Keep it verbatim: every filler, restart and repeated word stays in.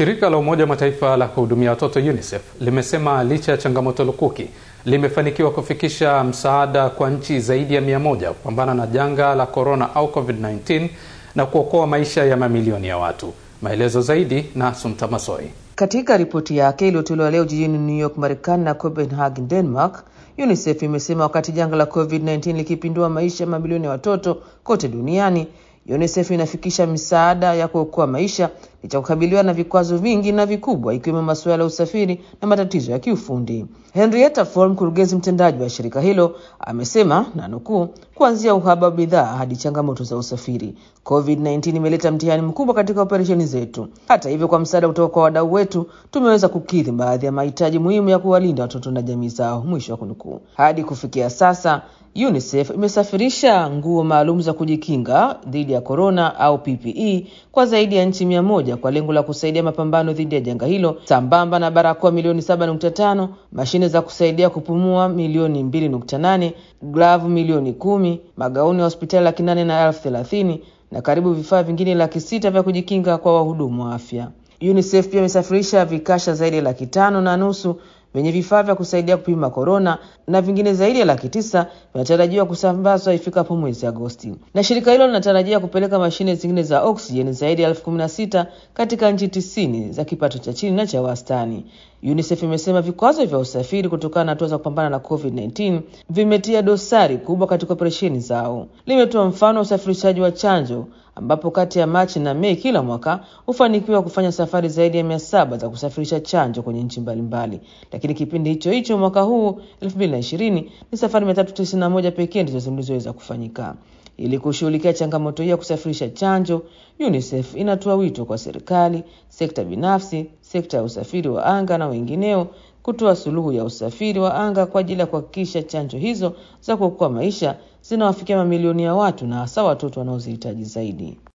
Shirika la Umoja Mataifa la kuhudumia watoto UNICEF limesema licha ya changamoto lukuki limefanikiwa kufikisha msaada kwa nchi zaidi ya mia moja kupambana na janga la corona au COVID kumi na tisa na kuokoa maisha ya mamilioni ya watu. Maelezo zaidi na Sumta Masoi. Katika ripoti yake iliyotolewa leo jijini New York, Marekani na Copenhagen, Denmark, UNICEF imesema wakati janga la COVID kumi na tisa likipindua maisha ya mamilioni ya watoto kote duniani, UNICEF inafikisha misaada ya kuokoa maisha licha kukabiliwa na vikwazo vingi na vikubwa ikiwemo masuala ya usafiri na matatizo ya kiufundi. Henrietta Fore, mkurugenzi mtendaji wa shirika hilo, amesema na nukuu, kuanzia uhaba wa bidhaa hadi changamoto za usafiri, COVID kumi na tisa imeleta mtihani mkubwa katika operesheni zetu. Hata hivyo, kwa msaada kutoka kwa wadau wetu, tumeweza kukidhi baadhi ya mahitaji muhimu ya kuwalinda watoto na jamii zao, mwisho wa kunukuu. Hadi kufikia sasa, UNICEF imesafirisha nguo maalum za kujikinga dhidi ya corona au P P E kwa zaidi ya nchi mia moja kwa lengo la kusaidia mapambano dhidi ya janga hilo, sambamba na barakoa milioni saba nukta tano, mashine za kusaidia kupumua milioni mbili nukta nane, glavu milioni kumi, magauni ya hospitali laki nane na elfu thelathini na karibu vifaa vingine laki sita vya kujikinga kwa wahudumu wa afya. UNICEF pia imesafirisha vikasha zaidi ya laki tano na nusu venye vifaa vya kusaidia kupima corona na vingine zaidi ya laki tisa vinatarajiwa kusambazwa ifikapo mwezi Agosti. Na shirika hilo linatarajia kupeleka mashine zingine za oksijeni zaidi ya elfu kumi na sita katika nchi tisini za kipato cha chini na cha wastani. UNICEF imesema vikwazo vya usafiri kutokana na hatua za kupambana na COVID kumi na tisa vimetia dosari kubwa katika operesheni zao. Limetoa mfano wa usafirishaji wa chanjo ambapo kati ya Machi na Mei kila mwaka hufanikiwa kufanya safari zaidi ya mia saba za kusafirisha chanjo kwenye nchi mbalimbali. Lakini kipindi hicho hicho mwaka huu elfu mbili na ishirini ni safari mia tatu tisini na moja pekee ndizo zilizoweza kufanyika. Ili kushughulikia changamoto hii ya kusafirisha chanjo, UNICEF inatoa wito kwa serikali, sekta binafsi, sekta ya usafiri wa anga na wengineo kutoa suluhu ya usafiri wa anga kwa ajili ya kuhakikisha chanjo hizo za kuokoa maisha zinawafikia mamilioni ya watu na hasa watoto wanaozihitaji zaidi.